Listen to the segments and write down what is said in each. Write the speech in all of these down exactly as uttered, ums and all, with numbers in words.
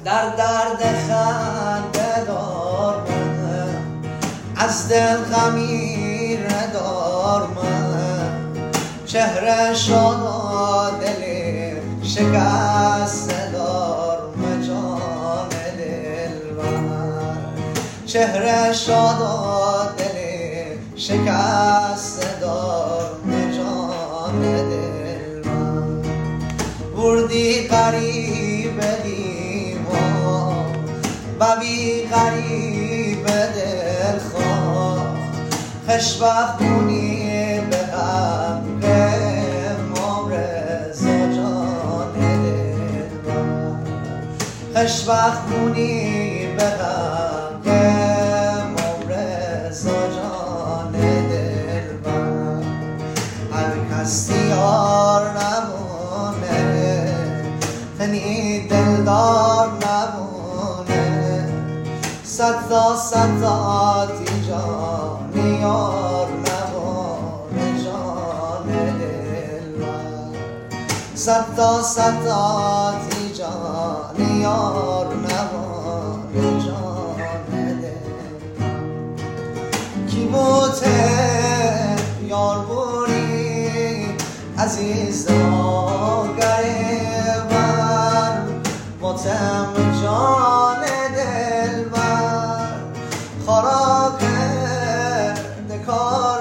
در درد خنده دار من، از دل غمی ندار من، چهره شاد و دل شکسته دار من جان دلبر، چهره شاد و دل شکسته دار من جان دلبر. بردی غریب دیوان ببی غریب دلخواه، خوشبخت کنی به حق مورز جان دلبر، خوشبخت کنی به حق مورز جان دلبر. هر کس دیار نمونه، تنی دلدار نمونه، صد تا صد تا تی جان یار نمونه جان دلبر، صد تا صد تا تی جان یار نمونه جان دلبر. کی بوته یار بوری عزیز ما گریبر، متهم جان دلبر، خارا کرده کار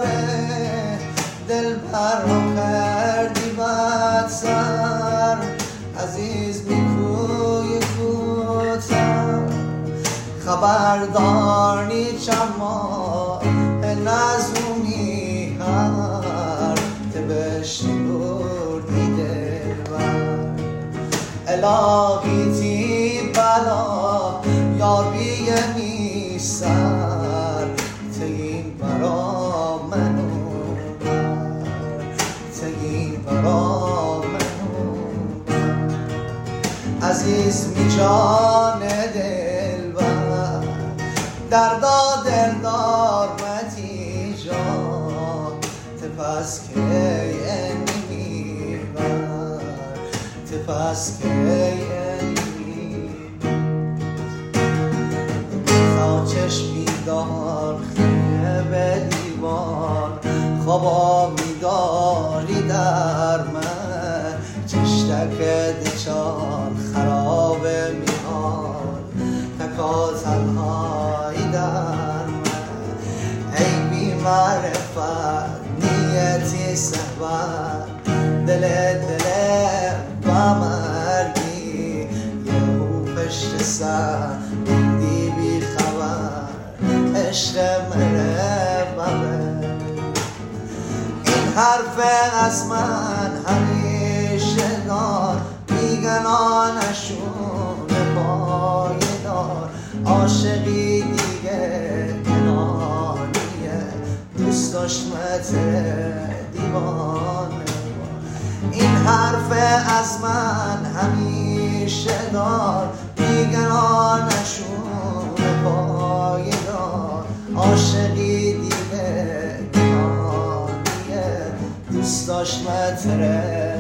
دلبر رو کردی بدسر، عزیز میکوی کوتر خبردار نیچم ما نزونی هر تبشتی بردی دلبر. الهی تی بلا یار بیمی سر، تگین برا منو بر، تگین برا منو بر. عزیز می جان دلبر، دردا دلدار متی جان، تپس که یعنی بر، تپس که یعنی تا چشمی دار خیه به دیوان، خوابا میداری در من، چشتک دچار خراب میان، تکا تنهایی در من. ای بی معرفت نیتی صحبت، دل دل بمرگی یهو پشت سر دیدی بی خبر، عشق مره ببر. این حرف از من همیشه دار، میگنا نشونه پایدار، عاشقی دیگه کنانیه، دوست داشتمت دیوانه. این حرف از من همیشه دار، میگنا نشونه پایدار، عاشقی دیگه کنانیه، دوست داشتمت